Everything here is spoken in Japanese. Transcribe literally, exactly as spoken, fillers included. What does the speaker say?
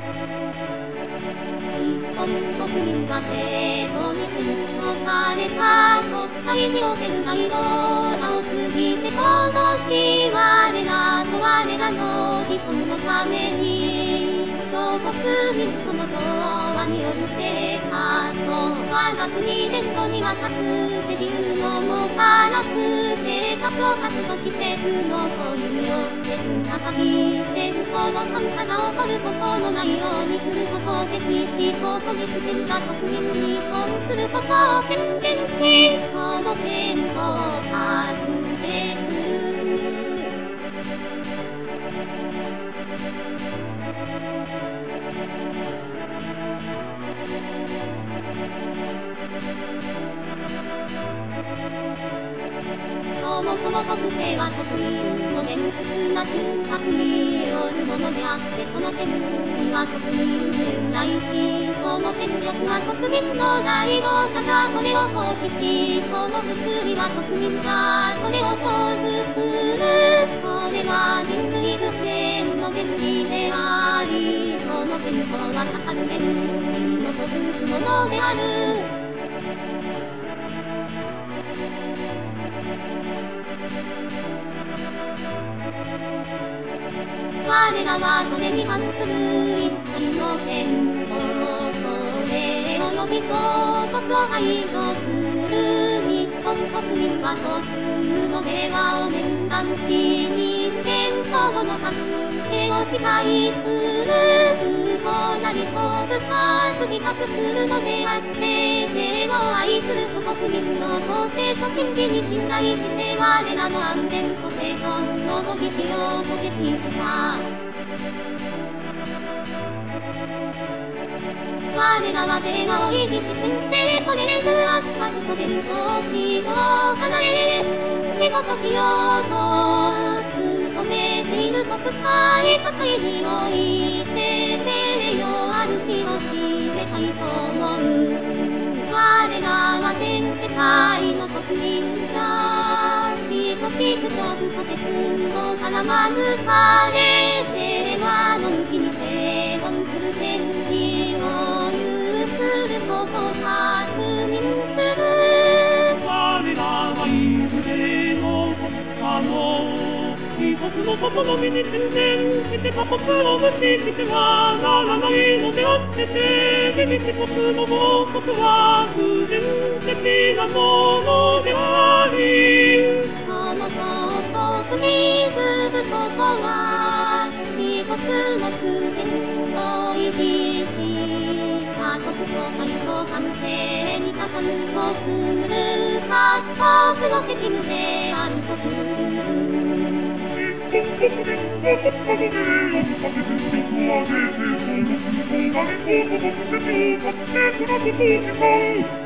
日本国民は生徒に洗脳された国会における街道者を通じて今年我らと我らの子孫のために諸国民との調和による生活を我が国全土に渡す手自由のもたらす計画を確保し政府の保有によって再び戦争の惨禍が起こることのないようにすることを決意し公に主権が国民に損することを宣言しこの憲法を確定する。そもそも国政は国民の厳粛な信託によるものであってその権利は国民に由来しその権力は国民の代表者がそれを行使しその福利は国民がそれを享受する。これは人類普遍の原理でありその憲法はかかる原理に基づくものである。我らはそれに反する一切の憲法法令及び相続を排除する。日本国民は特の平和を念願し人間相互の関係を支配する通行なりそう深く自覚するのであって平和を愛する諸国民の公正と真理に信頼して我らの安全と生存の保持しようと決意した。我らは平和を維持し先制トレーズ圧迫と伝統地を叶え仕事しようと努めている国際社会において名誉ある地を占めたいと思う。我らは全世界の国民が等しく幸福と鉄道から免れ平和のうちに生存する権利を有することを確認する。 我らはいずれの国家も自国のことのみに専念して他国を無視してはならないのであって政治自国の法則は普遍的なものでありこの法則にずぶことは四国の主権を維持し他国と対等関係に加担とする各国の責務であるとする。 日本国民は国家の名誉にかけ全力を挙げて党の崇高な理想と目的を達成することを誓う。